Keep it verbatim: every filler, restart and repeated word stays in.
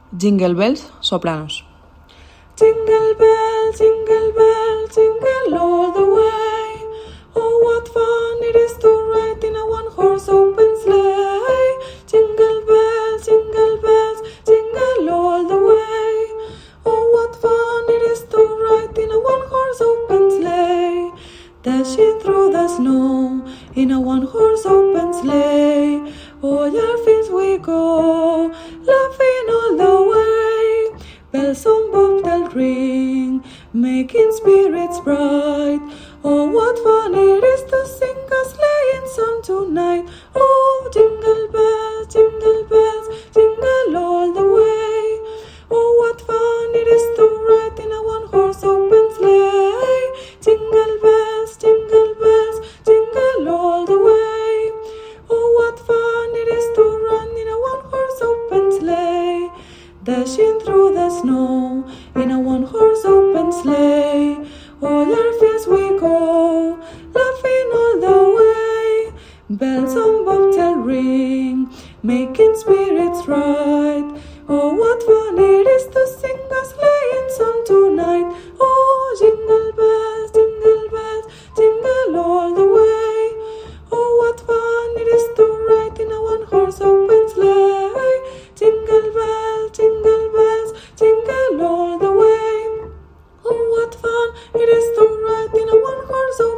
Jingle bells, sopranos. Jingle bell, jingle bell, jingle all the way. Oh, what fun it is to ride in a one-horse open sleigh. Jingle bells, jingle bells, jingle all the way. Oh, what fun it is to ride in a one-horse open sleigh. Dashing through the snow in a one-horse open sleigh. O'er fields we go, laughing all the way. Bells on bobtail ring, making spirits bright. Oh, what fun it is to sing a sleighing song tonight. Oh, jingle bells, jingle bells, jingle all the way. Oh, what fun it is to ride in a one-horse open sleigh. Jingle bells, jingle bells, jingle all the way. Oh, what fun it is to run in a one-horse open sleigh. Dashing through the snow in a one-horse open sleigh. O'er fields we go, laughing all the way. Bells on bobtail ring, making spirits bright. Oh, what fun it is to sing a sleighing song tonight. Oh, jingle bells, jingle bells, jingle all the way. Oh, what fun it is to ride in a one-horse open sleigh. Jingle bells, jingle bells, jingle all the way. Oh, what fun it is to ride in a one-horse open sleigh.